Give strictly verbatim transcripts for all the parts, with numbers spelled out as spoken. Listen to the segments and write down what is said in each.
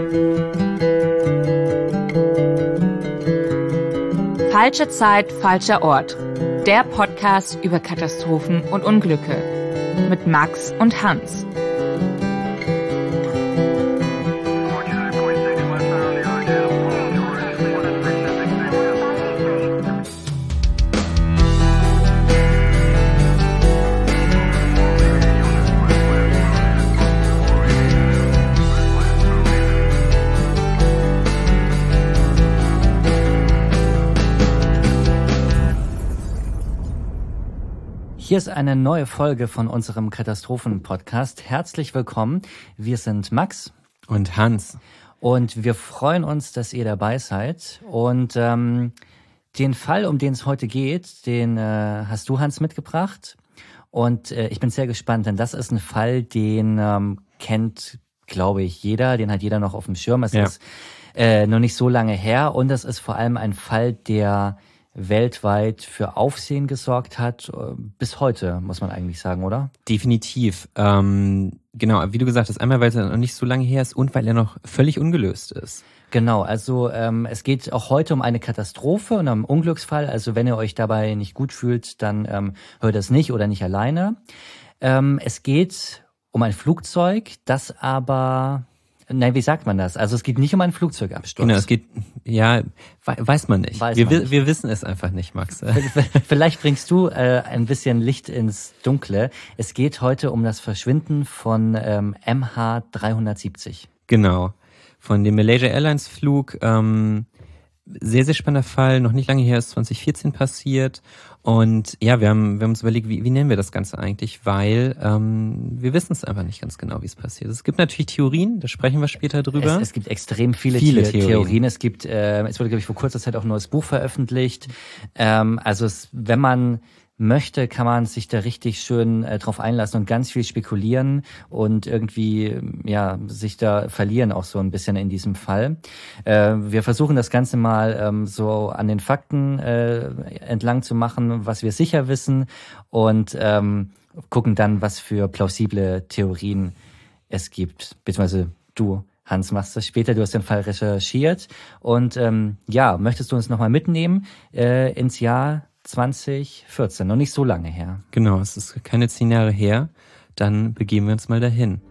Falsche Zeit, falscher Ort. Der Podcast über Katastrophen und Unglücke. Mit Max und Hans. Hier ist eine neue Folge von unserem Katastrophen-Podcast. Herzlich willkommen. Wir sind Max und Hans. Und wir freuen uns, dass ihr dabei seid. Und ähm, den Fall, um den es heute geht, den äh, hast du, Hans, mitgebracht. Und äh, ich bin sehr gespannt, denn das ist ein Fall, den ähm, kennt, glaube ich, jeder. Den hat jeder noch auf dem Schirm. Es ja. ist äh, noch nicht so lange her. Und es ist vor allem ein Fall, der weltweit für Aufsehen gesorgt hat, bis heute, muss man eigentlich sagen, oder? Definitiv. Ähm, genau, wie du gesagt hast, einmal, weil es noch nicht so lange her ist und weil er noch völlig ungelöst ist. Genau, also ähm, es geht auch heute um eine Katastrophe und um einen Unglücksfall. Also wenn ihr euch dabei nicht gut fühlt, dann ähm, hört es nicht oder nicht alleine. Ähm, es geht um ein Flugzeug, das aber... Nein, wie sagt man das? Also es geht nicht um einen Flugzeugabsturz. Genau, es geht, ja, weiß man nicht. Weiß wir, man nicht. wir wissen es einfach nicht, Max. Vielleicht bringst du äh, ein bisschen Licht ins Dunkle. Es geht heute um das Verschwinden von ähm, M H dreihundertsiebzig. Genau, von dem Malaysia Airlines Flug. Ähm, sehr, sehr spannender Fall, noch nicht lange her, ist zwanzig vierzehn passiert. Und ja, wir haben, wir haben uns überlegt, wie, wie nennen wir das Ganze eigentlich, weil ähm, wir wissen es einfach nicht ganz genau, wie es passiert ist. Es gibt natürlich Theorien, da sprechen wir später drüber. Es, es gibt extrem viele, viele The- Theorien. Theorien. Es gibt, äh, es wurde, glaube ich, vor kurzer Zeit auch ein neues Buch veröffentlicht. Ähm, also es, wenn man möchte, kann man sich da richtig schön äh, drauf einlassen und ganz viel spekulieren und irgendwie ja sich da verlieren auch so ein bisschen in diesem Fall. Äh, wir versuchen das Ganze mal ähm, so an den Fakten äh, entlang zu machen, was wir sicher wissen und ähm, gucken dann, was für plausible Theorien es gibt, beziehungsweise du, Hans, machst das später, du hast den Fall recherchiert und ähm, ja, möchtest du uns nochmal mitnehmen äh, ins Jahr zwanzig vierzehn, noch nicht so lange her. Genau, es ist keine zehn Jahre her. Dann begeben wir uns mal dahin.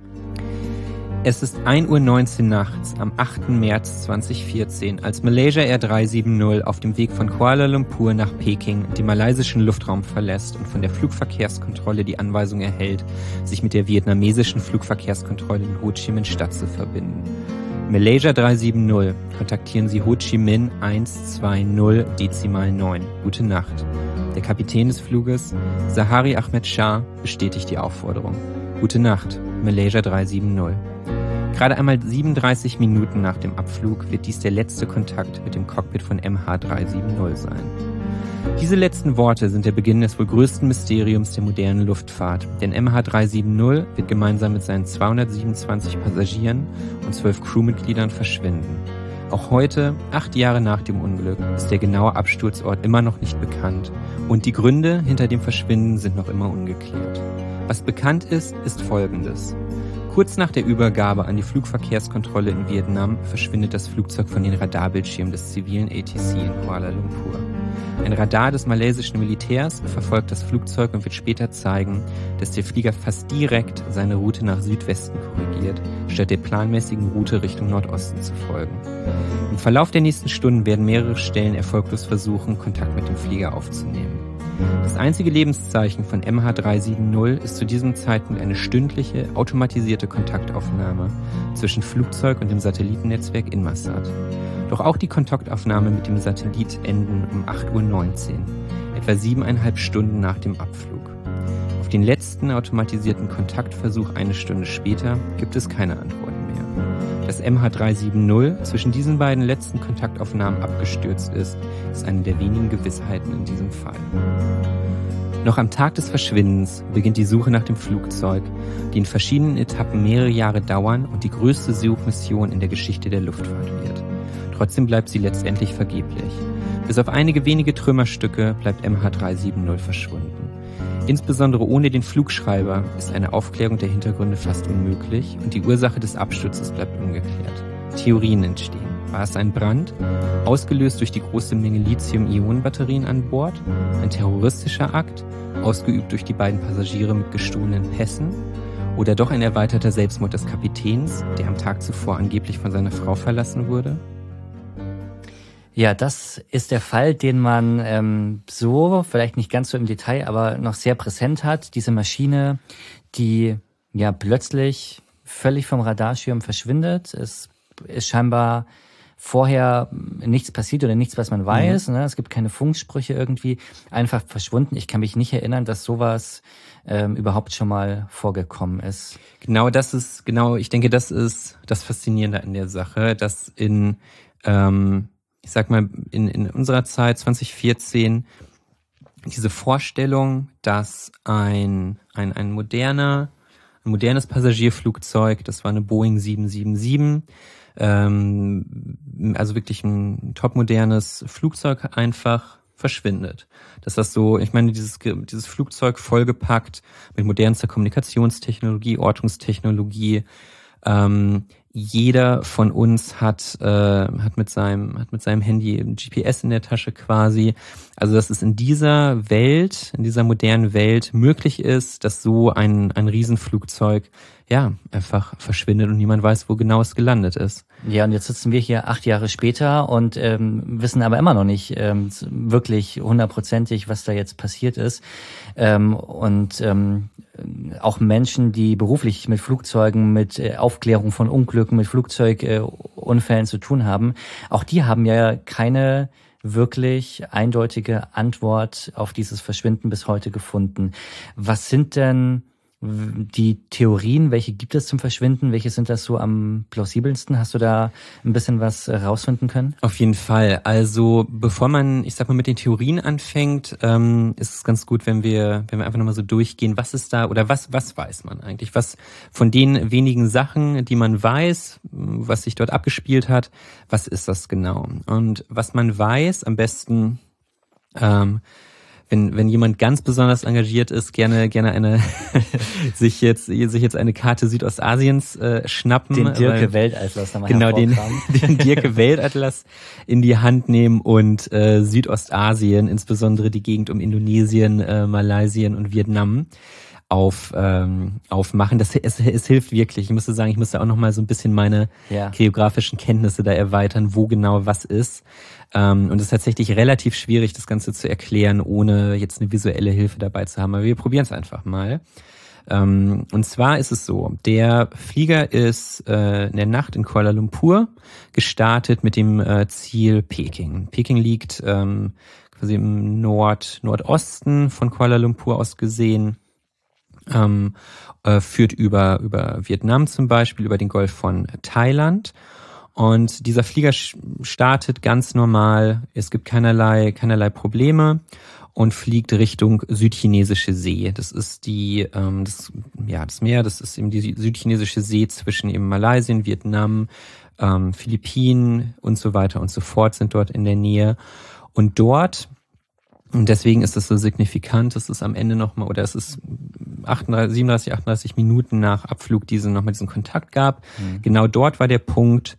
Es ist ein Uhr neunzehn nachts am achten März zweitausendvierzehn, als Malaysia Air drei sieben null auf dem Weg von Kuala Lumpur nach Peking den malaysischen Luftraum verlässt und von der Flugverkehrskontrolle die Anweisung erhält, sich mit der vietnamesischen Flugverkehrskontrolle in Ho Chi Minh Stadt zu verbinden. Malaysia drei sieben null, kontaktieren Sie Ho Chi Minh eins zwei null Dezimal neun. Gute Nacht. Der Kapitän des Fluges, Zahari Ahmed Shah, bestätigt die Aufforderung. Gute Nacht, Malaysia drei sieben null. Gerade einmal siebenunddreißig Minuten nach dem Abflug wird dies der letzte Kontakt mit dem Cockpit von M H drei sieben null sein. Diese letzten Worte sind der Beginn des wohl größten Mysteriums der modernen Luftfahrt, denn M H drei sieben null wird gemeinsam mit seinen zweihundertsiebenundzwanzig Passagieren und zwölf Crewmitgliedern verschwinden. Auch heute, acht Jahre nach dem Unglück, ist der genaue Absturzort immer noch nicht bekannt und die Gründe hinter dem Verschwinden sind noch immer ungeklärt. Was bekannt ist, ist Folgendes. Kurz nach der Übergabe an die Flugverkehrskontrolle in Vietnam verschwindet das Flugzeug von den Radarbildschirmen des zivilen A T C in Kuala Lumpur. Ein Radar des malaysischen Militärs verfolgt das Flugzeug und wird später zeigen, dass der Flieger fast direkt seine Route nach Südwesten korrigiert, statt der planmäßigen Route Richtung Nordosten zu folgen. Im Verlauf der nächsten Stunden werden mehrere Stellen erfolglos versuchen, Kontakt mit dem Flieger aufzunehmen. Das einzige Lebenszeichen von M H drei sieben null ist zu diesem Zeitpunkt eine stündliche, automatisierte Kontaktaufnahme zwischen Flugzeug und dem Satellitennetzwerk Inmarsat. Doch auch die Kontaktaufnahme mit dem Satellit enden um acht Uhr neunzehn, etwa siebeneinhalb Stunden nach dem Abflug. Auf den letzten automatisierten Kontaktversuch eine Stunde später gibt es keine Antworten mehr. Dass M H drei sieben null zwischen diesen beiden letzten Kontaktaufnahmen abgestürzt ist, ist eine der wenigen Gewissheiten in diesem Fall. Noch am Tag des Verschwindens beginnt die Suche nach dem Flugzeug, die in verschiedenen Etappen mehrere Jahre dauern und die größte Suchmission in der Geschichte der Luftfahrt wird. Trotzdem bleibt sie letztendlich vergeblich. Bis auf einige wenige Trümmerstücke bleibt M H drei sieben null verschwunden. Insbesondere ohne den Flugschreiber ist eine Aufklärung der Hintergründe fast unmöglich und die Ursache des Absturzes bleibt ungeklärt. Theorien entstehen. War es ein Brand, ausgelöst durch die große Menge Lithium-Ionen-Batterien an Bord? Ein terroristischer Akt, ausgeübt durch die beiden Passagiere mit gestohlenen Pässen? Oder doch ein erweiterter Selbstmord des Kapitäns, der am Tag zuvor angeblich von seiner Frau verlassen wurde? Ja, das ist der Fall, den man ähm, so, vielleicht nicht ganz so im Detail, aber noch sehr präsent hat. Diese Maschine, die ja plötzlich völlig vom Radarschirm verschwindet. Es ist scheinbar vorher nichts passiert oder nichts, was man weiß. Mhm. Ne? Es gibt keine Funksprüche irgendwie. Einfach verschwunden. Ich kann mich nicht erinnern, dass sowas ähm, überhaupt schon mal vorgekommen ist. Genau, das ist, genau, ich denke, das ist das Faszinierende an der Sache, dass in ähm, ich sag mal, in, in unserer Zeit, zwanzig vierzehn, diese Vorstellung, dass ein, ein, ein moderner, ein modernes Passagierflugzeug, das war eine Boeing sieben sieben sieben, ähm, also wirklich ein topmodernes Flugzeug einfach verschwindet. Dass das so, ich meine, dieses, dieses Flugzeug vollgepackt mit modernster Kommunikationstechnologie, Ortungstechnologie, ähm, jeder von uns hat äh, hat mit seinem hat mit seinem Handy G P S in der Tasche quasi. Also dass es in dieser Welt, in dieser modernen Welt möglich ist, dass so ein ein Riesenflugzeug ja einfach verschwindet und niemand weiß, wo genau es gelandet ist. Ja, und jetzt sitzen wir hier acht Jahre später und ähm, wissen aber immer noch nicht ähm, wirklich hundertprozentig, was da jetzt passiert ist. Ähm, und ähm, auch Menschen, die beruflich mit Flugzeugen, mit äh, Aufklärung von Unglücken, mit Flugzeugunfällen äh, zu tun haben, auch die haben ja keine wirklich eindeutige Antwort auf dieses Verschwinden bis heute gefunden. Was sind denn die Theorien, welche gibt es zum Verschwinden? Welche sind das so am plausibelsten? Hast du da ein bisschen was rausfinden können? Auf jeden Fall. Also bevor man, ich sag mal, mit den Theorien anfängt, ähm, ist es ganz gut, wenn wir, wenn wir einfach nochmal so durchgehen, was ist da oder was, was weiß man eigentlich? Was von den wenigen Sachen, die man weiß, was sich dort abgespielt hat, was ist das genau? Und was man weiß, am besten, ähm, Wenn, wenn jemand ganz besonders engagiert ist, gerne, gerne eine, sich jetzt, sich jetzt eine Karte Südostasiens, äh, schnappen. Den Dirke Weltatlas nochmal Genau, den, den Dirke Weltatlas in die Hand nehmen und, äh, Südostasien, insbesondere die Gegend um Indonesien, äh, Malaysien und Vietnam auf, ähm, aufmachen. Das, es, es hilft wirklich. Ich musste sagen, ich musste auch nochmal so ein bisschen meine ja. geografischen Kenntnisse da erweitern, wo genau was ist. Ähm, und es ist tatsächlich relativ schwierig, das Ganze zu erklären, ohne jetzt eine visuelle Hilfe dabei zu haben. Aber wir probieren es einfach mal. Ähm, und zwar ist es so, der Flieger ist äh, in der Nacht in Kuala Lumpur gestartet mit dem äh, Ziel Peking. Peking liegt ähm, quasi im Nord Nordosten von Kuala Lumpur aus gesehen. Ähm, äh, führt über über Vietnam zum Beispiel, über den Golf von Thailand. Und dieser Flieger startet ganz normal, es gibt keinerlei keinerlei Probleme und fliegt Richtung Südchinesische See. Das ist die ähm, das ja das Meer, das ist eben die Südchinesische See zwischen eben Malaysien, Vietnam, ähm, Philippinen und so weiter und so fort sind dort in der Nähe. Und dort Und deswegen ist es so signifikant, dass es am Ende nochmal, oder es ist achtunddreißig, siebenunddreißig, achtunddreißig Minuten nach Abflug diesen nochmal diesen Kontakt gab. Mhm. Genau dort war der Punkt,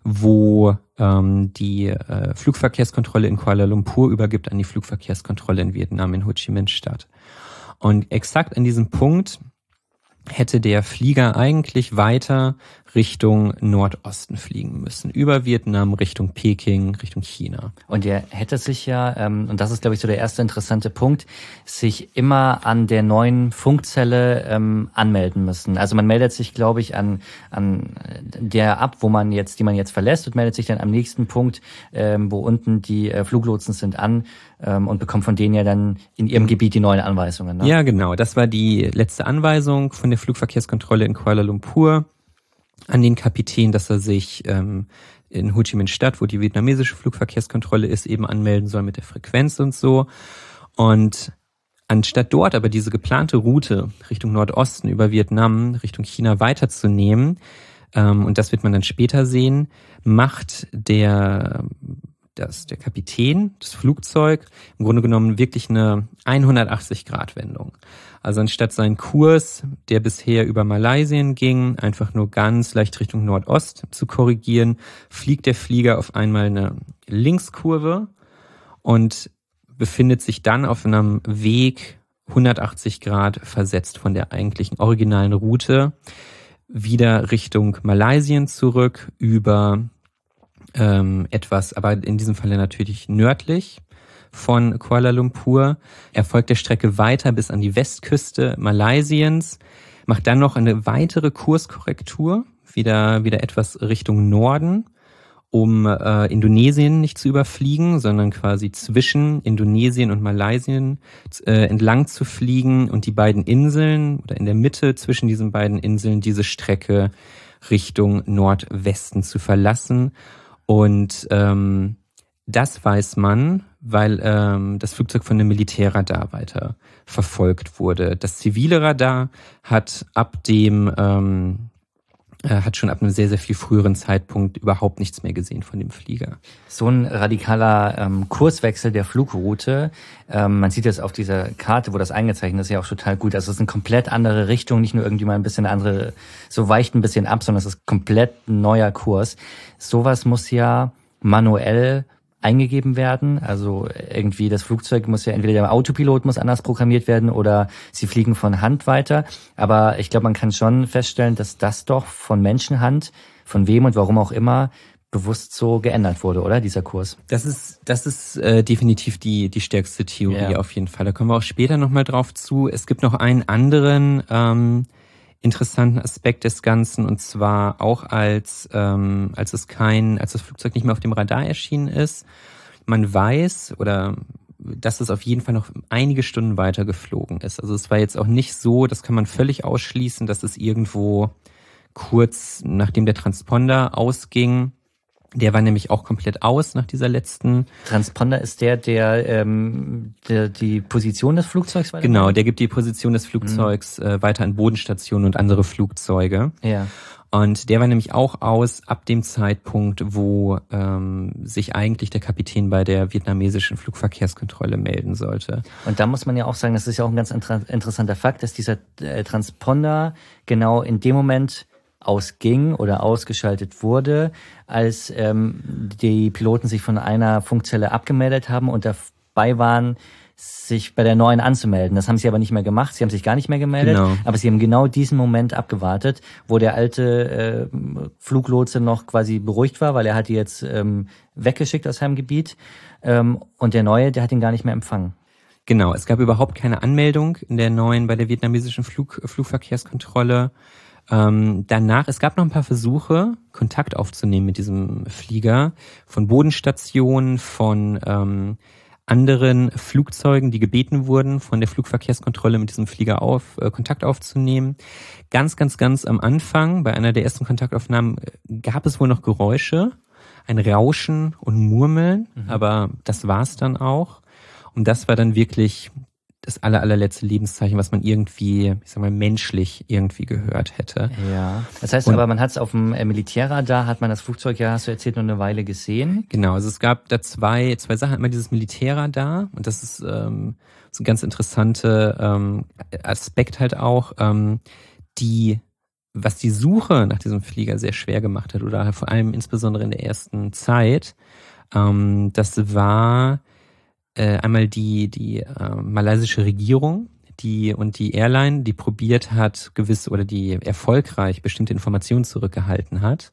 wo ähm, die äh, Flugverkehrskontrolle in Kuala Lumpur übergibt an die Flugverkehrskontrolle in Vietnam, in Ho Chi Minh Stadt. Und exakt an diesem Punkt hätte der Flieger eigentlich weiter Richtung Nordosten fliegen müssen, über Vietnam, Richtung Peking, Richtung China. Und er hätte sich ja, ähm, und das ist, glaube ich, so der erste interessante Punkt, sich immer an der neuen Funkzelle ähm, anmelden müssen. Also man meldet sich, glaube ich, an an der ab, wo man jetzt, die man jetzt verlässt, und meldet sich dann am nächsten Punkt, ähm, wo unten die äh, Fluglotsen sind, an ähm, und bekommt von denen ja dann in ihrem Gebiet die neuen Anweisungen. Ne? Ja, genau. Das war die letzte Anweisung von der Flugverkehrskontrolle in Kuala Lumpur an den Kapitän, dass er sich ähm, in Ho Chi Minh Stadt, wo die vietnamesische Flugverkehrskontrolle ist, eben anmelden soll mit der Frequenz und so. Und anstatt dort aber diese geplante Route Richtung Nordosten über Vietnam, Richtung China weiterzunehmen, ähm, und das wird man dann später sehen, macht der dass der Kapitän, das Flugzeug, im Grunde genommen wirklich eine hundertachtzig Grad Wendung. Also anstatt seinen Kurs, der bisher über Malaysia ging, einfach nur ganz leicht Richtung Nordost zu korrigieren, fliegt der Flieger auf einmal eine Linkskurve und befindet sich dann auf einem Weg hundertachtzig Grad versetzt von der eigentlichen originalen Route wieder Richtung Malaysia zurück über ähm, etwas, aber in diesem Falle natürlich nördlich von Kuala Lumpur. Er folgt der Strecke weiter bis an die Westküste Malaysiens, macht dann noch eine weitere Kurskorrektur, wieder wieder etwas Richtung Norden, um äh, Indonesien nicht zu überfliegen, sondern quasi zwischen Indonesien und Malaysia äh, entlang zu fliegen und die beiden Inseln oder in der Mitte zwischen diesen beiden Inseln diese Strecke Richtung Nordwesten zu verlassen. Und ähm, das weiß man, weil ähm, das Flugzeug von einem Militärradar weiter verfolgt wurde. Das zivile Radar hat ab dem ähm, hat schon ab einem sehr, sehr viel früheren Zeitpunkt überhaupt nichts mehr gesehen von dem Flieger. So ein radikaler ähm, Kurswechsel der Flugroute, ähm, man sieht das auf dieser Karte, wo das eingezeichnet ist, ja auch total gut. Also es ist eine komplett andere Richtung, nicht nur irgendwie mal ein bisschen andere, so weicht ein bisschen ab, sondern es ist komplett ein neuer Kurs. Sowas muss ja manuell eingegeben werden. Also irgendwie das Flugzeug muss ja, entweder der Autopilot muss anders programmiert werden oder sie fliegen von Hand weiter. Aber ich glaube, man kann schon feststellen, dass das doch von Menschenhand, von wem und warum auch immer, bewusst so geändert wurde, oder? Dieser Kurs. Das ist, das ist äh, definitiv die die stärkste Theorie ja. Auf jeden Fall. Da kommen wir auch später nochmal drauf zu. Es gibt noch einen anderen ähm, interessanten Aspekt des Ganzen, und zwar auch als ähm, als es kein, als das Flugzeug nicht mehr auf dem Radar erschienen ist. Man weiß, oder dass es auf jeden Fall noch einige Stunden weiter geflogen ist. Also es war jetzt auch nicht so, das kann man völlig ausschließen, dass es irgendwo kurz nachdem der Transponder ausging. Der war nämlich auch komplett aus nach dieser letzten. Transponder ist der, der, ähm, der die Position des Flugzeugs weiter. Genau, der gibt die Position des Flugzeugs mhm. äh, weiter an Bodenstationen und andere Flugzeuge. Ja. Und der war nämlich auch aus ab dem Zeitpunkt, wo ähm, sich eigentlich der Kapitän bei der vietnamesischen Flugverkehrskontrolle melden sollte. Und da muss man ja auch sagen, das ist ja auch ein ganz inter- interessanter Fakt, dass dieser äh, Transponder genau in dem Moment ausging oder ausgeschaltet wurde, als ähm, die Piloten sich von einer Funkzelle abgemeldet haben und dabei waren, sich bei der neuen anzumelden. Das haben sie aber nicht mehr gemacht. Sie haben sich gar nicht mehr gemeldet, genau. aber sie haben genau diesen Moment abgewartet, wo der alte äh, Fluglotse noch quasi beruhigt war, weil er hat die jetzt ähm, weggeschickt aus seinem Gebiet, ähm, und der neue, der hat ihn gar nicht mehr empfangen. Genau, es gab überhaupt keine Anmeldung in der neuen, bei der vietnamesischen Flug, Flugverkehrskontrolle. Ähm, danach, es gab noch ein paar Versuche, Kontakt aufzunehmen mit diesem Flieger, von Bodenstationen, von ähm, anderen Flugzeugen, die gebeten wurden, von der Flugverkehrskontrolle mit diesem Flieger auf äh, Kontakt aufzunehmen. Ganz, ganz, ganz am Anfang, bei einer der ersten Kontaktaufnahmen, gab es wohl noch Geräusche, ein Rauschen und Murmeln, mhm. aber das war's dann auch. Und das war dann wirklich das aller, allerletzte Lebenszeichen, was man irgendwie, ich sag mal, menschlich irgendwie gehört hätte. Ja. Das heißt und, aber, man hat es auf dem Militärradar, hat man das Flugzeug, ja, hast du erzählt, nur eine Weile gesehen. Genau, also es gab da zwei, zwei Sachen. Einmal dieses Militärradar, und das ist ähm, so ein ganz interessanter ähm, Aspekt halt auch, ähm, die, was die Suche nach diesem Flieger sehr schwer gemacht hat, oder vor allem insbesondere in der ersten Zeit, ähm, das war Äh, einmal die die äh, malaysische Regierung, die und die Airline, die probiert hat, gewisse oder die erfolgreich bestimmte Informationen zurückgehalten hat.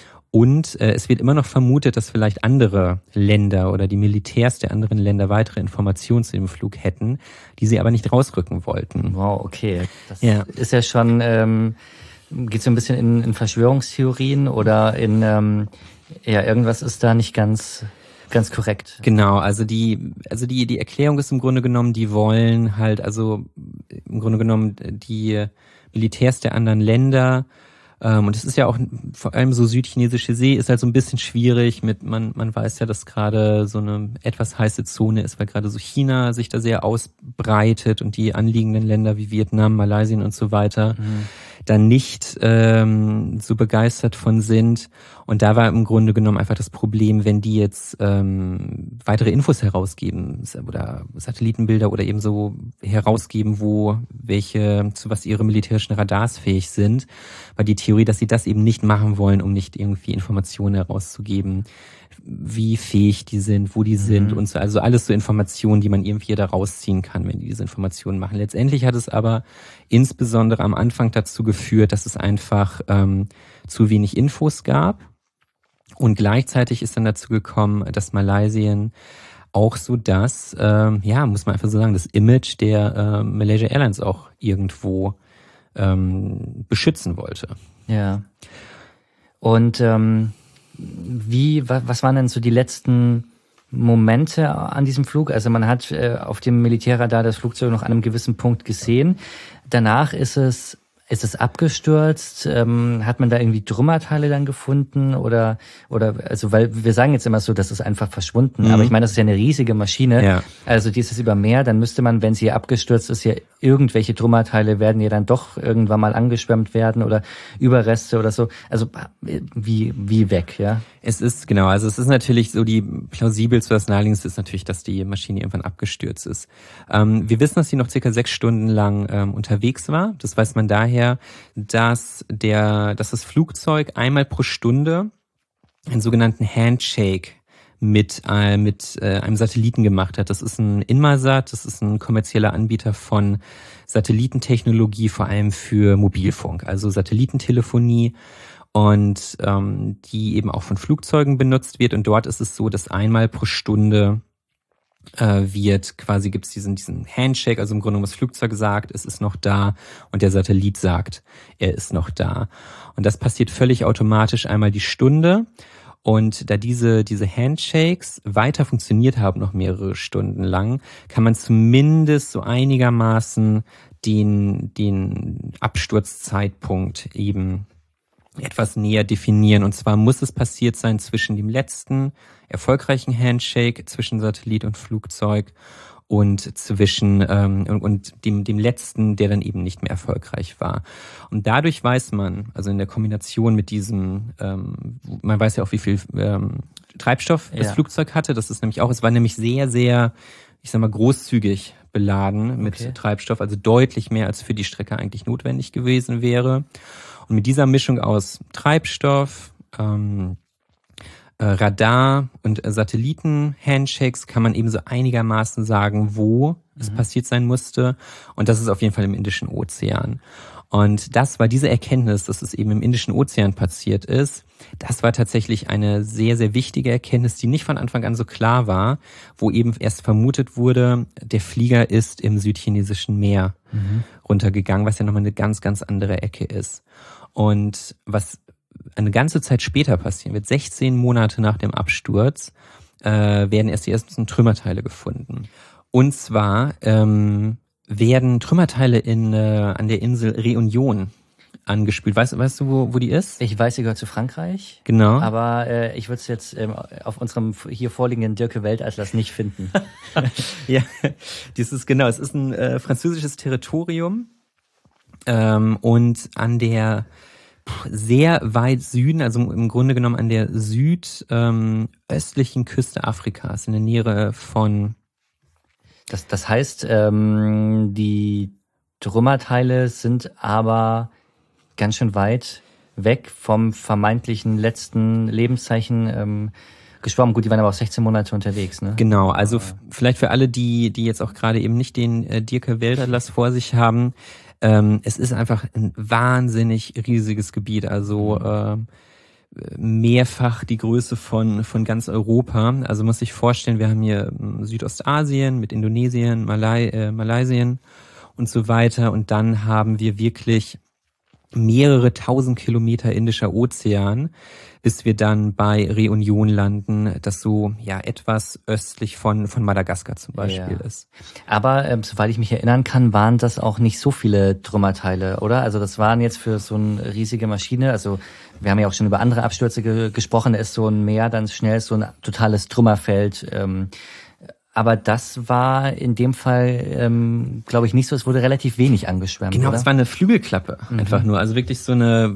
Und äh, es wird immer noch vermutet, dass vielleicht andere Länder oder die Militärs der anderen Länder weitere Informationen zu dem Flug hätten, die sie aber nicht rausrücken wollten. Wow, okay. Das ja. ist ja schon, ähm, geht so ein bisschen in, in Verschwörungstheorien oder in, ähm, ja, irgendwas ist da nicht ganz... Ganz korrekt. Genau, also die, also die, die Erklärung ist im Grunde genommen, die wollen halt, also im Grunde genommen die Militärs der anderen Länder Ähm, und es ist ja auch, vor allem so südchinesische See ist halt so ein bisschen schwierig mit, man, man weiß ja, dass gerade so eine etwas heiße Zone ist, weil gerade so China sich da sehr ausbreitet und die anliegenden Länder wie Vietnam, Malaysia und so weiter mhm. da nicht ähm, so begeistert von sind. Und da war im Grunde genommen einfach das Problem, wenn die jetzt ähm, weitere Infos herausgeben oder Satellitenbilder oder eben so herausgeben, wo welche, zu was ihre militärischen Radars fähig sind, war die Theorie, dass sie das eben nicht machen wollen, um nicht irgendwie Informationen herauszugeben, wie fähig die sind, wo die mhm. sind und so. Also alles so Informationen, die man irgendwie da rausziehen kann, wenn die diese Informationen machen. Letztendlich hat es aber insbesondere am Anfang dazu geführt, dass es einfach ähm, zu wenig Infos gab. Und gleichzeitig ist dann dazu gekommen, dass Malaysia auch so das, ähm, ja, muss man einfach so sagen, das Image der äh, Malaysia Airlines auch irgendwo ähm, beschützen wollte. Ja. Und ähm, wie, wa, was waren denn so die letzten Momente an diesem Flug? Also man hat äh, auf dem Militärradar das Flugzeug noch an einem gewissen Punkt gesehen. Danach ist es Ist es abgestürzt? Ähm, hat man da irgendwie Trümmerteile dann gefunden? Oder, oder, also, weil wir sagen jetzt immer so, das ist einfach verschwunden. Mhm. Aber ich meine, das ist ja eine riesige Maschine. Ja. Also, die ist über Meer. Dann müsste man, wenn sie abgestürzt ist, ja irgendwelche Trümmerteile werden ja dann doch irgendwann mal angeschwemmt werden oder Überreste oder so. Also, wie, wie weg, ja? Es ist, genau, also es ist natürlich so, die plausibelste, das naheliegendste ist natürlich, dass die Maschine irgendwann abgestürzt ist. Ähm, wir wissen, dass sie noch circa sechs Stunden lang ähm, unterwegs war. Das weiß man daher, dass der, dass das Flugzeug einmal pro Stunde einen sogenannten Handshake mit, äh, mit äh, einem Satelliten gemacht hat. Das ist ein Inmarsat, das ist ein kommerzieller Anbieter von Satellitentechnologie, vor allem für Mobilfunk, also Satellitentelefonie. Und ähm, die eben auch von Flugzeugen benutzt wird. Und dort ist es so, dass einmal pro Stunde äh, wird quasi, gibt's diesen diesen Handshake, also im Grunde genommen das Flugzeug sagt, es ist noch da und der Satellit sagt, er ist noch da. Und das passiert völlig automatisch einmal die Stunde. Und da diese diese Handshakes weiter funktioniert haben, noch mehrere Stunden lang, kann man zumindest so einigermaßen den den Absturzzeitpunkt eben etwas näher definieren. Und zwar muss es passiert sein zwischen dem letzten erfolgreichen Handshake zwischen Satellit und Flugzeug und zwischen ähm, und, und dem dem letzten, der dann eben nicht mehr erfolgreich war. Und dadurch weiß man, also in der Kombination mit diesem, ähm, man weiß ja auch, wie viel ähm, Treibstoff das ja. Flugzeug hatte. Das ist nämlich auch, es war nämlich sehr, sehr, ich sag mal, großzügig beladen mit okay. Treibstoff, also deutlich mehr als für die Strecke eigentlich notwendig gewesen wäre. Und mit dieser Mischung aus Treibstoff, ähm, äh, Radar und äh, Satelliten-Handshakes kann man eben so einigermaßen sagen, wo mhm. es passiert sein musste. Und das ist auf jeden Fall im Indischen Ozean. Und das war diese Erkenntnis, dass es eben im Indischen Ozean passiert ist, das war tatsächlich eine sehr, sehr wichtige Erkenntnis, die nicht von Anfang an so klar war, wo eben erst vermutet wurde, der Flieger ist im südchinesischen Meer mhm. runtergegangen, was ja nochmal eine ganz, ganz andere Ecke ist. Und was eine ganze Zeit später passieren wird, sechzehn Monate nach dem Absturz, äh, werden erst die ersten Trümmerteile gefunden. Und zwar ähm, werden Trümmerteile in äh, an der Insel Réunion angespült. Weißt, weißt du, wo, wo die ist? Ich weiß, sie gehört zu Frankreich. Genau. Aber äh, ich würde es jetzt ähm, auf unserem hier vorliegenden Dirke-Weltatlas nicht finden. Ja, das ist genau. Es ist ein äh, französisches Territorium ähm, und an der sehr weit Süden, also im Grunde genommen an der südöstlichen ähm, Küste Afrikas, in der Nähe von... Das, das heißt, ähm, die Trümmerteile sind aber ganz schön weit weg vom vermeintlichen letzten Lebenszeichen ähm, geschwommen. Gut, die waren aber auch sechzehn Monate unterwegs, ne? Genau, also f- vielleicht für alle, die die jetzt auch gerade eben nicht den äh, Dirke-Weltatlas vor sich haben, ähm, es ist einfach ein wahnsinnig riesiges Gebiet, also äh, mehrfach die Größe von von ganz Europa. Also muss ich vorstellen, wir haben hier Südostasien mit Indonesien, Malai, äh, Malaysia und so weiter und dann haben wir wirklich mehrere tausend Kilometer Indischer Ozean, bis wir dann bei Reunion landen, das so ja etwas östlich von von Madagaskar zum Beispiel ja. ist. Aber ähm, soweit ich mich erinnern kann, waren das auch nicht so viele Trümmerteile, oder? Also das waren jetzt für so eine riesige Maschine, also wir haben ja auch schon über andere Abstürze ge- gesprochen, da ist so ein Meer dann schnell so ein totales Trümmerfeld. Ähm, Aber das war in dem Fall, ähm, glaube ich, nicht so. Es wurde relativ wenig angeschwemmt, Genau, oder? es war eine Flügelklappe, Mhm. einfach nur. Also wirklich so eine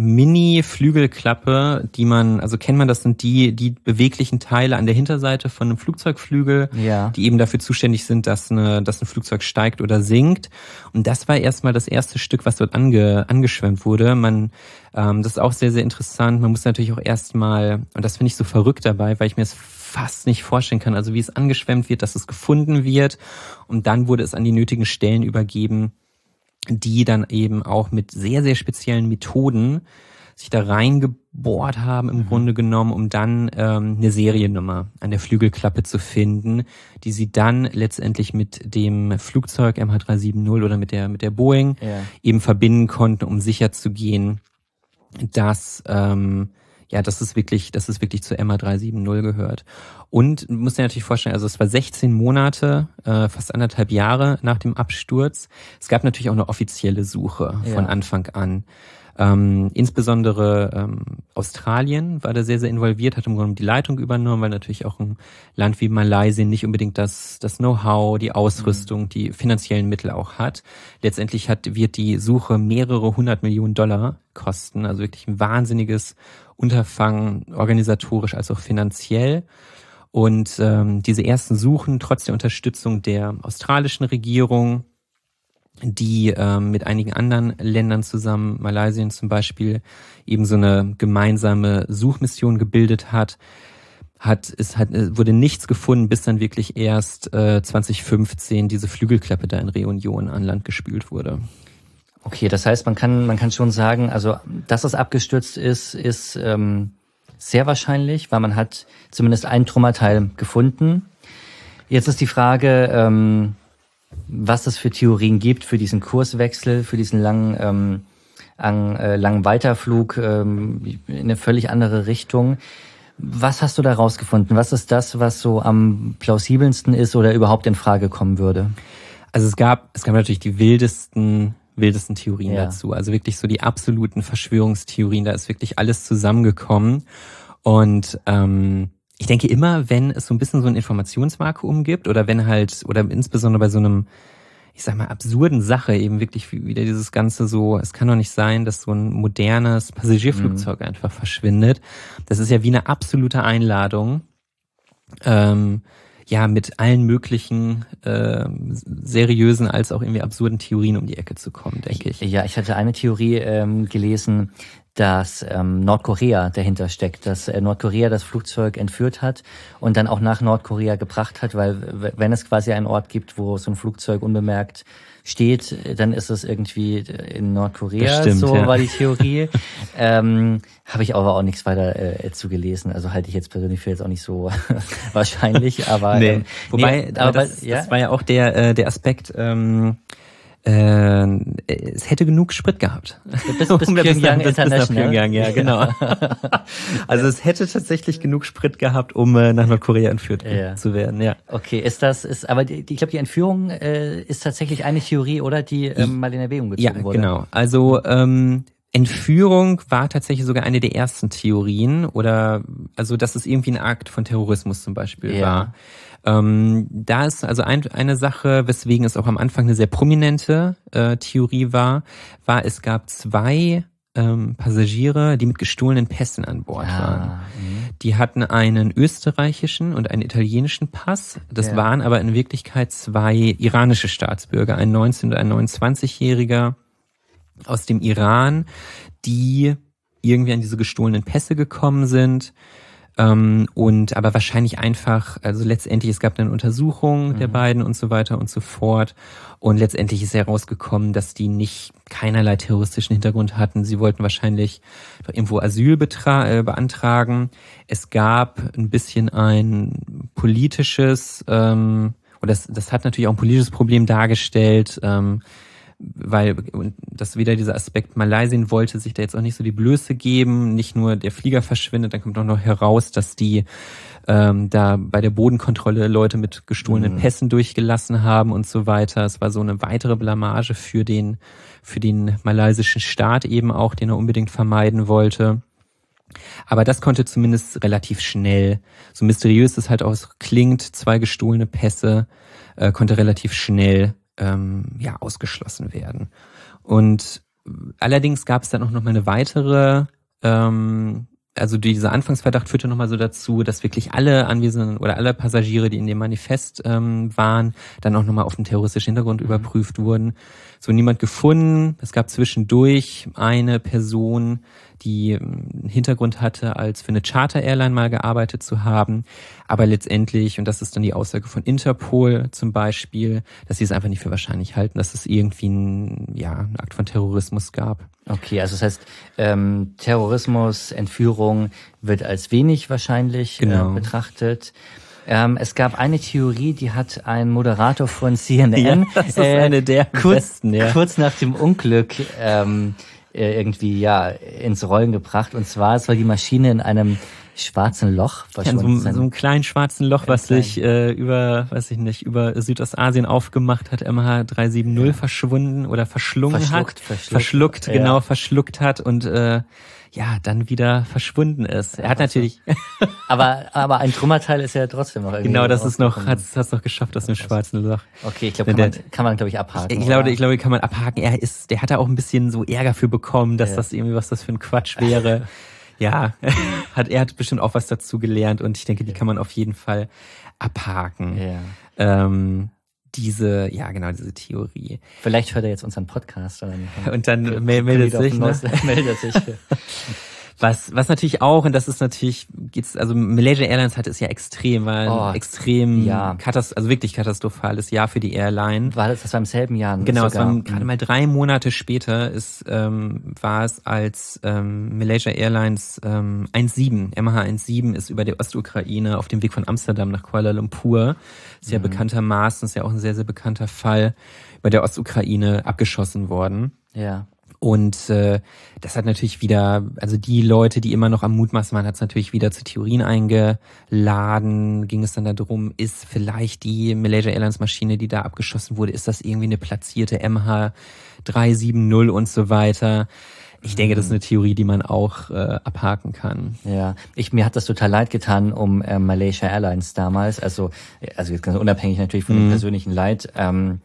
Mini-Flügelklappe, die man, also kennt man, das sind die die beweglichen Teile an der Hinterseite von einem Flugzeugflügel, Ja. die eben dafür zuständig sind, dass, eine, dass ein Flugzeug steigt oder sinkt. Und das war erstmal das erste Stück, was dort ange, angeschwemmt wurde. Man, ähm, das ist auch sehr, sehr interessant. Man muss natürlich auch erstmal, und das finde ich so verrückt dabei, weil ich mir das fast nicht vorstellen kann, also wie es angeschwemmt wird, dass es gefunden wird und dann wurde es an die nötigen Stellen übergeben, die dann eben auch mit sehr, sehr speziellen Methoden sich da reingebohrt haben im mhm. Grunde genommen, um dann ähm, eine Seriennummer an der Flügelklappe zu finden, die sie dann letztendlich mit dem Flugzeug M H drei sieben null oder mit der mit der Boeing ja. eben verbinden konnten, um sicherzugehen, dass ähm, ja, dass es wirklich, dass es wirklich zu M H drei sieben null gehört. Und man muss dir natürlich vorstellen, also es war sechzehn Monate, äh, fast anderthalb Jahre nach dem Absturz. Es gab natürlich auch eine offizielle Suche ja. von Anfang an. Ähm, insbesondere ähm, Australien war da sehr, sehr involviert, hat im Grunde die Leitung übernommen, weil natürlich auch ein Land wie Malaysia nicht unbedingt das, das Know-how, die Ausrüstung, mhm. die finanziellen Mittel auch hat. Letztendlich hat, wird die Suche mehrere hundert Millionen Dollar kosten, also wirklich ein wahnsinniges Unterfangen, organisatorisch als auch finanziell. Und ähm, diese ersten Suchen, trotz der Unterstützung der australischen Regierung, die ähm, mit einigen anderen Ländern zusammen, Malaysia zum Beispiel, eben so eine gemeinsame Suchmission gebildet hat, hat es hat wurde nichts gefunden, bis dann wirklich erst äh, zwanzig fünfzehn diese Flügelklappe da in Reunion an Land gespült wurde. Okay, das heißt, man kann man kann schon sagen, also dass es abgestürzt ist, ist ähm, sehr wahrscheinlich, weil man hat zumindest ein Trümmerteil gefunden. Jetzt ist die Frage, ähm, was es für Theorien gibt für diesen Kurswechsel, für diesen langen, ähm, an, äh, langen Weiterflug ähm, in eine völlig andere Richtung. Was hast du da rausgefunden? Was ist das, was so am plausibelsten ist oder überhaupt in Frage kommen würde? Also es gab, es gab natürlich die wildesten, wildesten Theorien ja. dazu. Also wirklich so die absoluten Verschwörungstheorien. Da ist wirklich alles zusammengekommen. Und ähm, ich denke immer, wenn es so ein bisschen so ein Informationsvakuum gibt oder wenn halt, oder insbesondere bei so einem, ich sag mal, absurden Sache eben wirklich wieder dieses Ganze so, es kann doch nicht sein, dass so ein modernes Passagierflugzeug mhm. einfach verschwindet. Das ist ja wie eine absolute Einladung, ähm, ja, mit allen möglichen äh, seriösen als auch irgendwie absurden Theorien um die Ecke zu kommen, denke ich. Ja, ich hatte eine Theorie ähm, gelesen, dass ähm, Nordkorea dahinter steckt, dass äh, Nordkorea das Flugzeug entführt hat und dann auch nach Nordkorea gebracht hat, weil w- wenn es quasi einen Ort gibt, wo so ein Flugzeug unbemerkt steht, dann ist es irgendwie in Nordkorea, Bestimmt, so ja. war die Theorie. ähm, Habe ich aber auch nichts weiter äh, zu gelesen, also halte ich jetzt persönlich für jetzt auch nicht so wahrscheinlich, aber nee. ähm, Wobei, nee, aber das, ja? das war ja auch der äh, der Aspekt, ähm, Äh, es hätte genug Sprit gehabt. Bis, bis Pyongyang bis, bis nach Pyongyang, ja, genau. Also es hätte tatsächlich genug Sprit gehabt, um äh, nach Nordkorea entführt ja. zu werden, ja. Okay, ist das, ist, aber die, ich glaube, die Entführung äh, ist tatsächlich eine Theorie, oder, die ähm, mal in Erwägung gezogen ja, wurde? Ja, genau. Also ähm, Entführung war tatsächlich sogar eine der ersten Theorien, oder also dass es irgendwie ein Akt von Terrorismus zum Beispiel ja. war. Ähm, da ist also ein, eine Sache, weswegen es auch am Anfang eine sehr prominente äh, Theorie war, war, es gab zwei ähm, Passagiere, die mit gestohlenen Pässen an Bord ah, waren. Mh. Die hatten einen österreichischen und einen italienischen Pass. Das ja. waren aber in Wirklichkeit zwei iranische Staatsbürger, ein neunzehn- und ein neunundzwanzigjähriger aus dem Iran, die irgendwie an diese gestohlenen Pässe gekommen sind. Ähm, und aber wahrscheinlich einfach, also letztendlich, es gab eine Untersuchung mhm. der beiden und so weiter und so fort. Und letztendlich ist herausgekommen, dass die nicht keinerlei terroristischen Hintergrund hatten. Sie wollten wahrscheinlich irgendwo Asyl betra- äh, beantragen. Es gab ein bisschen ein politisches, ähm, oder das, das hat natürlich auch ein politisches Problem dargestellt, ähm, weil und das wieder dieser Aspekt, Malaysien wollte sich da jetzt auch nicht so die Blöße geben, nicht nur der Flieger verschwindet, dann kommt auch noch heraus, dass die ähm, da bei der Bodenkontrolle Leute mit gestohlenen mhm. Pässen durchgelassen haben und so weiter. Es war so eine weitere Blamage für den für den malaysischen Staat eben auch, den er unbedingt vermeiden wollte. Aber das konnte zumindest relativ schnell, so mysteriös es halt auch klingt, zwei gestohlene Pässe, äh, konnte relativ schnell ähm, ja ausgeschlossen werden. Und allerdings gab es dann auch noch mal eine weitere, ähm, also dieser Anfangsverdacht führte nochmal so dazu, dass wirklich alle Anwesenden oder alle Passagiere, die in dem Manifest ähm, waren, dann auch nochmal auf den terroristischen Hintergrund mhm. überprüft wurden. So niemand gefunden. Es gab zwischendurch eine Person, die einen Hintergrund hatte, als für eine Charter-Airline mal gearbeitet zu haben. Aber letztendlich, und das ist dann die Aussage von Interpol zum Beispiel, dass sie es einfach nicht für wahrscheinlich halten, dass es irgendwie ein, ja, einen Akt von Terrorismus gab. Okay, also das heißt, ähm, Terrorismus, Entführung wird als wenig wahrscheinlich genau. äh, betrachtet. Ähm, es gab eine Theorie, die hat ein Moderator von C N N ja, das ist äh, eine der kurz, besten, ja. kurz nach dem Unglück ähm, irgendwie ja ins Rollen gebracht. Und zwar, es war die Maschine in einem schwarzen Loch verschwunden. Ja, so, so einem kleinen schwarzen Loch, was klein. sich äh, über, weiß ich nicht, über Südostasien aufgemacht hat, M H drei sieben null ja. verschwunden oder verschlungen verschluckt, hat. Verschluckt, verschluckt, ja. genau, verschluckt hat und äh, ja, dann wieder verschwunden ist. Er hat natürlich... aber aber ein Trümmerteil ist ja trotzdem noch irgendwie... Genau, das ist noch, hat es noch geschafft aus dem schwarzen Loch. Okay, ich glaube, kann man, kann man glaube ich, abhaken. Ich glaube, ich glaube, kann man abhaken. Er ist, der hat da auch ein bisschen so Ärger für bekommen, dass ja. das irgendwie, was das für ein Quatsch wäre. Ja, hat er hat bestimmt auch was dazu gelernt und ich denke, die kann man auf jeden Fall abhaken. Ja. Ähm, diese, ja genau, diese Theorie. Vielleicht hört er jetzt unseren Podcast. Oder und dann meldet, meldet sich. Ne? meldet sich. Was, was natürlich auch, und das ist natürlich, geht's, also Malaysia Airlines hatte es ja extrem, war ein oh, extrem, ja. katast- also wirklich katastrophales Jahr für die Airline. War das, das war im selben Jahr? Genau, sogar. es war gerade mal drei Monate später, ist, ähm, war es, als ähm, Malaysia Airlines ähm, eins sieben, M H eins sieben ist über der Ostukraine auf dem Weg von Amsterdam nach Kuala Lumpur, ist ja mhm. bekanntermaßen, ist ja auch ein sehr, sehr bekannter Fall, über der Ostukraine abgeschossen worden. Ja. Und äh, das hat natürlich wieder, also die Leute, die immer noch am Mutmaßen waren, hat es natürlich wieder zu Theorien eingeladen. Ging es dann darum, ist vielleicht die Malaysia Airlines Maschine, die da abgeschossen wurde, ist das irgendwie eine platzierte M H drei sieben null und so weiter. Ich denke, das ist eine Theorie, die man auch äh, abhaken kann. Ja, ich mir hat das total leid getan um äh, Malaysia Airlines damals. Also, also jetzt ganz unabhängig natürlich von mhm. dem persönlichen Leid. Ähm,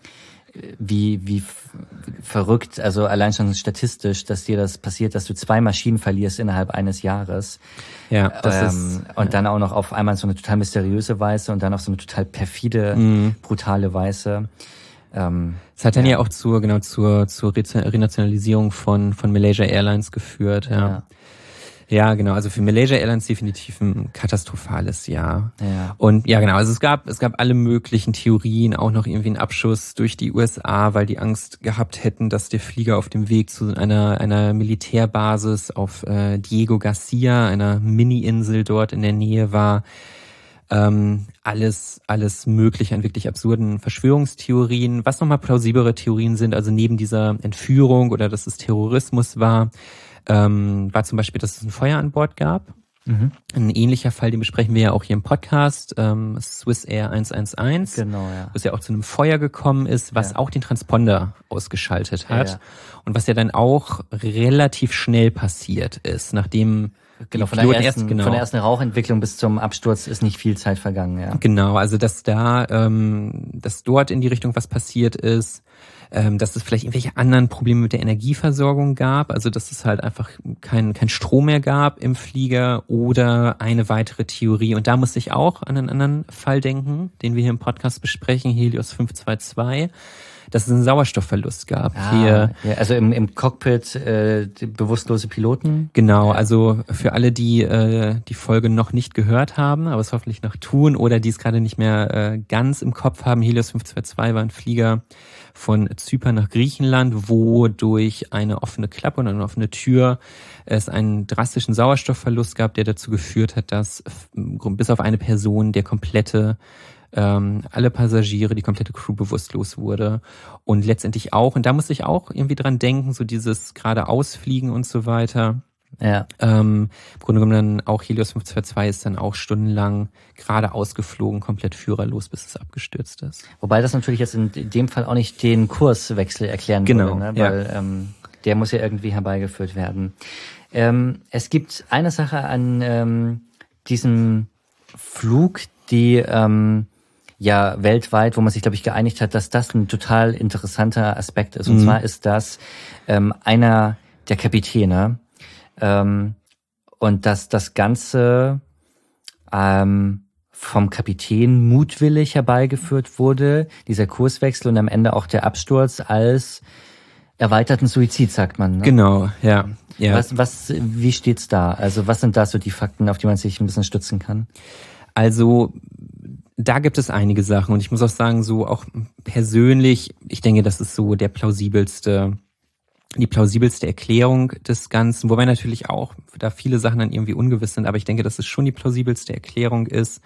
wie wie f- verrückt, also allein schon statistisch, dass dir das passiert, dass du zwei Maschinen verlierst innerhalb eines Jahres. Ja, das ähm, ist und ja. dann auch noch auf einmal so eine total mysteriöse Weise und dann auf so eine total perfide, mhm. brutale Weise. Ähm, es hat dann ja. ja auch zur genau zur zur Renationalisierung von von Malaysia Airlines geführt. Ja. Ja. Ja, genau. Also für Malaysia Airlines definitiv ein katastrophales Jahr. Ja. Und ja, genau. Also es gab, es gab alle möglichen Theorien, auch noch irgendwie einen Abschuss durch die U S A, weil die Angst gehabt hätten, dass der Flieger auf dem Weg zu einer, einer Militärbasis auf äh, Diego Garcia, einer Mini-Insel dort in der Nähe war. Ähm, alles, alles mögliche an wirklich absurden Verschwörungstheorien. Was nochmal plausiblere Theorien sind, also neben dieser Entführung oder dass es Terrorismus war, Ähm, war zum Beispiel, dass es ein Feuer an Bord gab. Mhm. Ein ähnlicher Fall, den besprechen wir ja auch hier im Podcast, ähm, Swiss Air eins eins eins, genau, ja. wo es ja auch zu einem Feuer gekommen ist, was ja. auch den Transponder ausgeschaltet hat. Ja, ja. Und was ja dann auch relativ schnell passiert ist, nachdem Genau, von der, ersten, erst, genau. von der ersten Rauchentwicklung bis zum Absturz ist nicht viel Zeit vergangen, ja. Genau, also dass da, ähm, dass dort in die Richtung was passiert ist, ähm, dass es vielleicht irgendwelche anderen Probleme mit der Energieversorgung gab, also dass es halt einfach kein, kein Strom mehr gab im Flieger oder eine weitere Theorie. Und da muss ich auch an einen anderen Fall denken, den wir hier im Podcast besprechen, Helios fünf zwei zwei. Dass es einen Sauerstoffverlust gab. Ah, Hier, ja, also im, im Cockpit äh, bewusstlose Piloten? Genau, also für alle, die äh, die Folge noch nicht gehört haben, aber es hoffentlich noch tun oder die es gerade nicht mehr äh, ganz im Kopf haben, Helios fünf zwei zwei war ein Flieger von Zypern nach Griechenland, wo durch eine offene Klappe und eine offene Tür es einen drastischen Sauerstoffverlust gab, der dazu geführt hat, dass bis auf eine Person der komplette ähm, alle Passagiere, die komplette Crew bewusstlos wurde und letztendlich auch, und da musste ich auch irgendwie dran denken, so dieses geradeausfliegen und so weiter. Ja. Ähm, im Grunde genommen dann auch Helios fünf zwei zwei ist dann auch stundenlang geradeaus geflogen, komplett führerlos, bis es abgestürzt ist. Wobei das natürlich jetzt in dem Fall auch nicht den Kurswechsel erklären genau, würde, ne? Ja. Weil ähm, der muss ja irgendwie herbeigeführt werden. Ähm, es gibt eine Sache an ähm, diesem Flug, die ähm, ja weltweit, wo man sich, glaube ich, geeinigt hat, dass das ein total interessanter Aspekt ist. Und mhm. zwar ist das ähm, einer der Kapitäne, ähm, und dass das Ganze ähm, vom Kapitän mutwillig herbeigeführt wurde, dieser Kurswechsel und am Ende auch der Absturz als erweiterten Suizid, sagt man. Ne? Genau, ja. ja. Was, was, wie steht's da? Also was sind da so die Fakten, auf die man sich ein bisschen stützen kann? Also da gibt es einige Sachen und ich muss auch sagen, so auch persönlich, ich denke, das ist so der plausibelste, die plausibelste Erklärung des Ganzen, wobei natürlich auch da viele Sachen dann irgendwie ungewiss sind, aber ich denke, dass es schon die plausibelste Erklärung ist.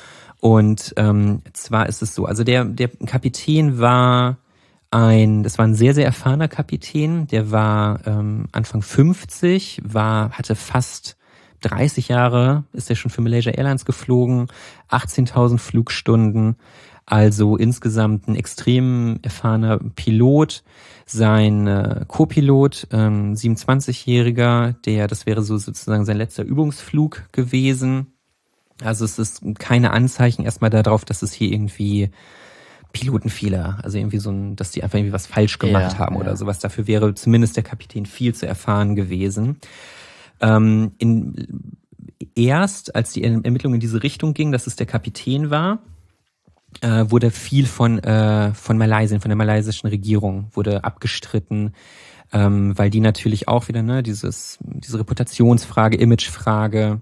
Und ähm, zwar ist es so, also der der Kapitän war ein, das war ein sehr, sehr erfahrener Kapitän, der war ähm, Anfang fünfzig, war, hatte fast dreißig Jahre, ist er schon für Malaysia Airlines geflogen, achtzehntausend Flugstunden, also insgesamt ein extrem erfahrener Pilot. Sein äh, Co-Pilot, ähm, siebenundzwanzigjähriger, der, das wäre so sozusagen sein letzter Übungsflug gewesen. Also es ist keine Anzeichen erstmal darauf, dass es hier irgendwie Pilotenfehler, also irgendwie so ein, dass die einfach irgendwie was falsch gemacht ja, haben ja. oder sowas. Dafür wäre zumindest der Kapitän viel zu erfahren gewesen. Ähm, in, erst, als die Ermittlungen in diese Richtung gingen, dass es der Kapitän war, äh, wurde viel von äh, von Malaysia, von der malaysischen Regierung wurde abgestritten, ähm, weil die natürlich auch wieder ne dieses diese Reputationsfrage, Imagefrage,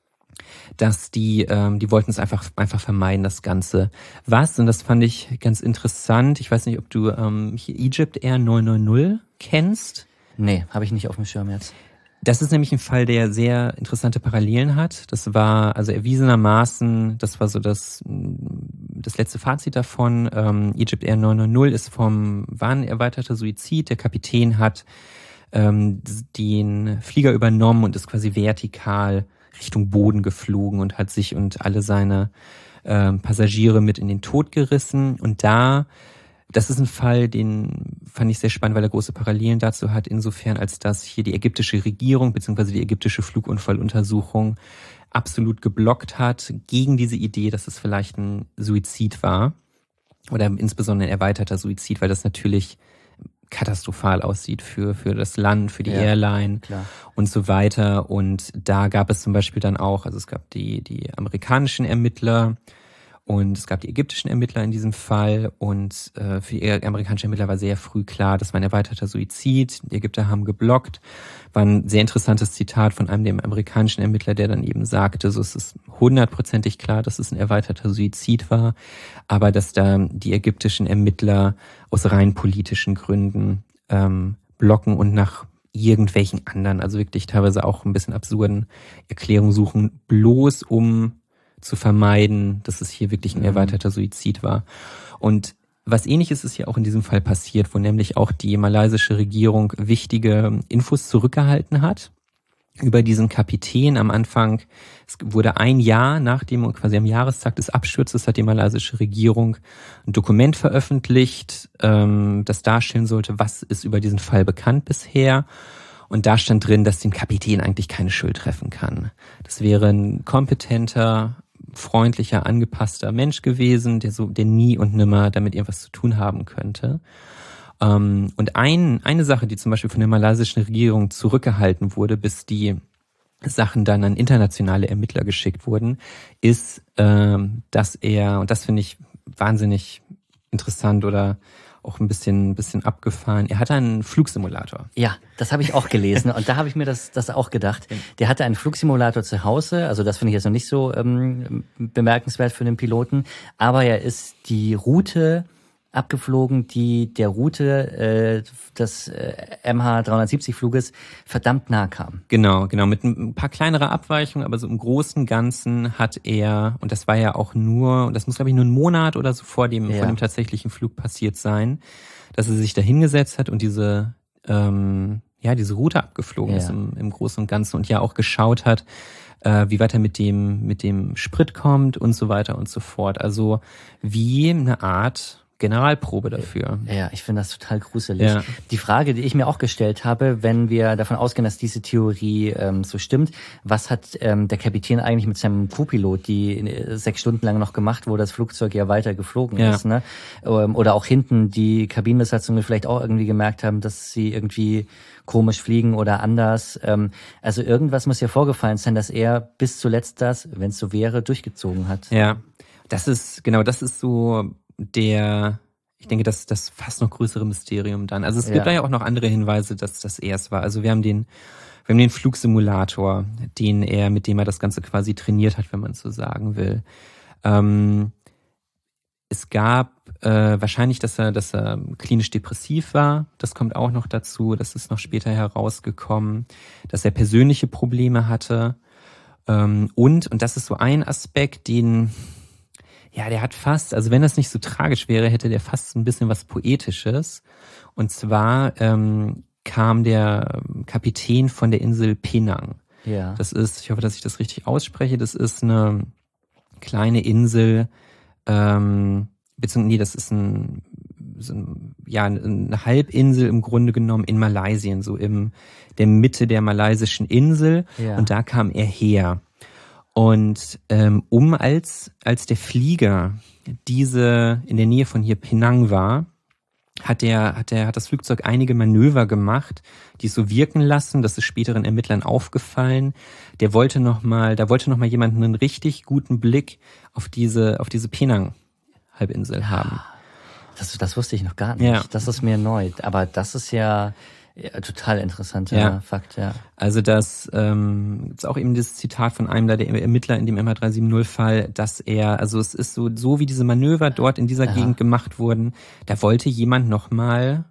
dass die ähm, die wollten es einfach einfach vermeiden, das Ganze. Was, und das fand ich ganz interessant, ich weiß nicht, ob du ähm, hier Egypt Air neun neun null kennst. Nee, habe ich nicht auf dem Schirm jetzt. Das ist nämlich ein Fall, der sehr interessante Parallelen hat. Das war also erwiesenermaßen, das war so das das letzte Fazit davon. Ähm, Egypt Air neun neun null ist vom war ein erweiterter Suizid. Der Kapitän hat ähm, den Flieger übernommen und ist quasi vertikal Richtung Boden geflogen und hat sich und alle seine ähm, Passagiere mit in den Tod gerissen. Und da Das ist ein Fall, den fand ich sehr spannend, weil er große Parallelen dazu hat, insofern als dass hier die ägyptische Regierung bzw. die ägyptische Flugunfalluntersuchung absolut geblockt hat gegen diese Idee, dass es vielleicht ein Suizid war oder insbesondere ein erweiterter Suizid, weil das natürlich katastrophal aussieht für für das Land, für die ja, Airline klar. und so weiter. Und da gab es zum Beispiel dann auch, also es gab die die amerikanischen Ermittler, und es gab die ägyptischen Ermittler in diesem Fall und äh, für die amerikanischen Ermittler war sehr früh klar, das war ein erweiterter Suizid. Die Ägypter haben geblockt. War ein sehr interessantes Zitat von einem der amerikanischen Ermittler, der dann eben sagte, so es ist hundertprozentig klar, dass es ein erweiterter Suizid war, aber dass da die ägyptischen Ermittler aus rein politischen Gründen ähm, blocken und nach irgendwelchen anderen, also wirklich teilweise auch ein bisschen absurden Erklärungen suchen, bloß um zu vermeiden, dass es hier wirklich ein erweiterter Suizid war. Und was Ähnliches ist ja auch in diesem Fall passiert, wo nämlich auch die malaysische Regierung wichtige Infos zurückgehalten hat über diesen Kapitän am Anfang. Es wurde ein Jahr nach dem, quasi am Jahrestag des Absturzes, hat die malaysische Regierung ein Dokument veröffentlicht, das darstellen sollte, was ist über diesen Fall bekannt bisher. Und da stand drin, dass den Kapitän eigentlich keine Schuld treffen kann. Das wäre ein kompetenter, freundlicher, angepasster Mensch gewesen, der so, der nie und nimmer damit irgendwas zu tun haben könnte. Ähm, und ein, eine Sache, die zum Beispiel von der malaysischen Regierung zurückgehalten wurde, bis die Sachen dann an internationale Ermittler geschickt wurden, ist, ähm, dass er, und das finde ich wahnsinnig interessant oder auch ein bisschen, ein bisschen abgefahren. Er hatte einen Flugsimulator. Ja, das habe ich auch gelesen und da habe ich mir das, das auch gedacht. Der hatte einen Flugsimulator zu Hause, also das finde ich jetzt noch nicht so ähm, bemerkenswert für den Piloten, aber er ist die Route abgeflogen, die der Route äh, des äh, M H dreihundertsiebzig Fluges verdammt nah kam. Genau, genau, mit ein paar kleinere Abweichungen, aber so im Großen und Ganzen hat er, und das war ja auch nur, und das muss glaube ich nur ein Monat oder so vor dem, ja. vor dem tatsächlichen Flug passiert sein, dass er sich da hingesetzt hat und diese, ähm, ja, diese Route abgeflogen ja. ist im, im Großen und Ganzen und ja auch geschaut hat, äh, wie weit er mit dem, mit dem Sprit kommt und so weiter und so fort. Also wie eine Art Generalprobe dafür. Ja, ich finde das total gruselig. Ja. Die Frage, die ich mir auch gestellt habe, wenn wir davon ausgehen, dass diese Theorie ähm, so stimmt, was hat ähm, der Kapitän eigentlich mit seinem Co-Pilot, die äh, sechs Stunden lang noch gemacht, wo das Flugzeug ja weiter geflogen ja. ist, ne? Ähm, oder auch hinten die Kabinenbesatzungen vielleicht auch irgendwie gemerkt haben, dass sie irgendwie komisch fliegen oder anders. Ähm, also irgendwas muss ja vorgefallen sein, dass er bis zuletzt das, wenn es so wäre, durchgezogen hat. Ja, das ist, genau, das ist so der, ich denke, das das fast noch größere Mysterium dann. Also es gibt ja. da ja auch noch andere Hinweise, dass das er es war. Also wir haben den, wir haben den Flugsimulator, den er, mit dem er das Ganze quasi trainiert hat, wenn man so sagen will. Ähm, es gab äh, wahrscheinlich, dass er, dass er klinisch depressiv war. Das kommt auch noch dazu. Das ist noch später herausgekommen, dass er persönliche Probleme hatte. Ähm, und, und das ist so ein Aspekt, den ja, der hat fast, also wenn das nicht so tragisch wäre, hätte der fast ein bisschen was Poetisches. Und zwar ähm, kam der Kapitän von der Insel Penang. Ja. Das ist, ich hoffe, dass ich das richtig ausspreche, das ist eine kleine Insel, ähm, beziehungsweise, nee, das ist ein, so ein, ja, eine Halbinsel im Grunde genommen in Malaysien, so im der Mitte der malaysischen Insel. Ja. Und da kam er her. Und ähm, um als als der Flieger diese in der Nähe von hier Penang war, hat der hat der hat das Flugzeug einige Manöver gemacht, die es so wirken lassen. Das ist späteren Ermittlern aufgefallen. Der wollte noch mal, da wollte noch mal jemand einen richtig guten Blick auf diese auf diese Penang Halbinsel haben. Das das wusste ich noch gar nicht. Ja. Das ist mir neu. Aber das ist ja Ja, total interessanter ja. Fakt, ja. Also das ähm, gibt's auch eben das Zitat von einem der Ermittler in dem M H drei sieben null Fall, dass er, also es ist so, so wie diese Manöver dort in dieser Aha. Gegend gemacht wurden, da wollte jemand nochmal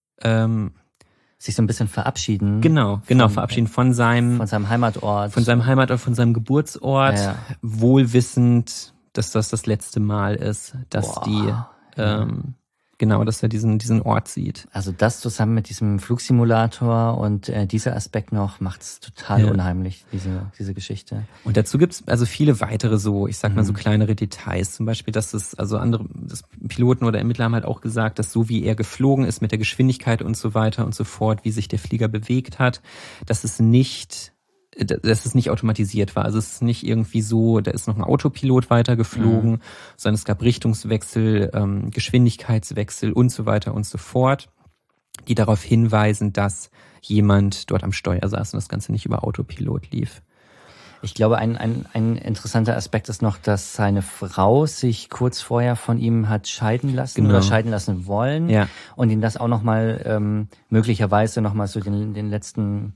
ähm, sich so ein bisschen verabschieden. Genau, genau, von, verabschieden von seinem von seinem Heimatort. Von seinem Heimatort, von seinem Geburtsort, ja. wohl wissend, dass das das letzte Mal ist, dass Boah. die ähm, Genau, dass er diesen diesen Ort sieht. Also das zusammen mit diesem Flugsimulator und äh, dieser Aspekt noch macht's total ja. unheimlich, diese diese Geschichte. Und dazu gibt's also viele weitere so, ich sag mal mhm. so kleinere Details. Zum Beispiel, dass es, also andere das Piloten oder Ermittler haben halt auch gesagt, dass so wie er geflogen ist mit der Geschwindigkeit und so weiter und so fort, wie sich der Flieger bewegt hat, dass es nicht dass es nicht automatisiert war. Also es ist nicht irgendwie so, da ist noch ein Autopilot weitergeflogen, mhm. sondern es gab Richtungswechsel, ähm, Geschwindigkeitswechsel und so weiter und so fort, die darauf hinweisen, dass jemand dort am Steuer saß und das Ganze nicht über Autopilot lief. Ich glaube, ein, ein, ein interessanter Aspekt ist noch, dass seine Frau sich kurz vorher von ihm hat scheiden lassen genau. oder scheiden lassen wollen ja. und ihn das auch nochmal ähm, möglicherweise nochmal so den, den letzten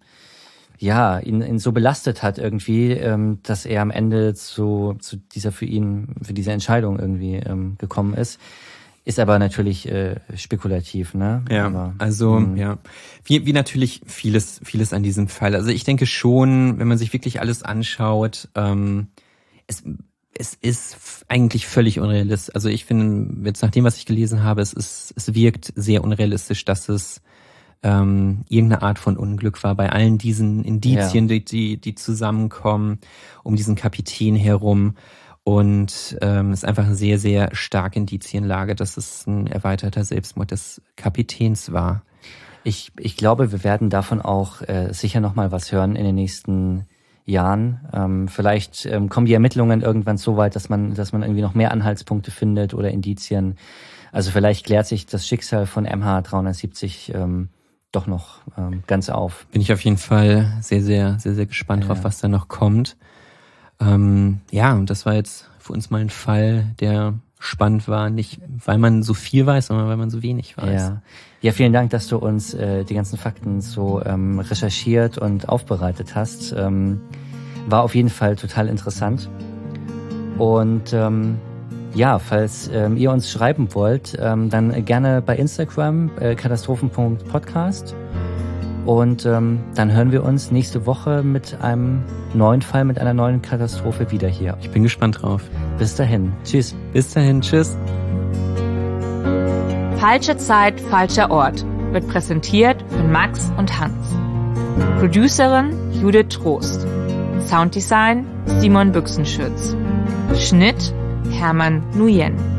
ja, ihn, ihn so belastet hat irgendwie, ähm, dass er am Ende zu, zu dieser für ihn, für diese Entscheidung irgendwie ähm, gekommen ist. Ist aber natürlich äh, spekulativ, ne? Ja, aber, also mh. ja, wie, wie natürlich vieles, vieles an diesem Fall. Also ich denke schon, wenn man sich wirklich alles anschaut, ähm, es, es ist eigentlich völlig unrealistisch. Also ich finde, jetzt nach dem, was ich gelesen habe, es ist, es wirkt sehr unrealistisch, dass es ähm, irgendeine Art von Unglück war bei allen diesen Indizien, ja. die, die, die zusammenkommen um diesen Kapitän herum. Und ähm, es ist einfach eine sehr, sehr starke Indizienlage, dass es ein erweiterter Selbstmord des Kapitäns war. Ich, ich glaube, wir werden davon auch äh, sicher nochmal was hören in den nächsten Jahren. Ähm, vielleicht ähm, kommen die Ermittlungen irgendwann so weit, dass man, dass man irgendwie noch mehr Anhaltspunkte findet oder Indizien. Also vielleicht klärt sich das Schicksal von M H dreihundertsiebzig ähm, doch noch ähm, ganz auf. Bin ich auf jeden Fall sehr, sehr, sehr, sehr gespannt ja. drauf, was da noch kommt. Ähm, ja, und das war jetzt für uns mal ein Fall, der spannend war, nicht weil man so viel weiß, sondern weil man so wenig weiß. Ja, ja, vielen Dank, dass du uns äh, die ganzen Fakten so ähm, recherchiert und aufbereitet hast. Ähm, war auf jeden Fall total interessant. Und ähm, ja, falls ähm, ihr uns schreiben wollt, ähm, dann gerne bei Instagram, äh, katastrophen punkt podcast. Und ähm, dann hören wir uns nächste Woche mit einem neuen Fall, mit einer neuen Katastrophe wieder hier. Ich bin gespannt drauf. Bis dahin. Tschüss. Bis dahin. Tschüss. Falsche Zeit, falscher Ort wird präsentiert von Max und Hans. Producerin Judith Trost. Sounddesign Simon Büchsenschütz. Schnitt Hermann Nguyen.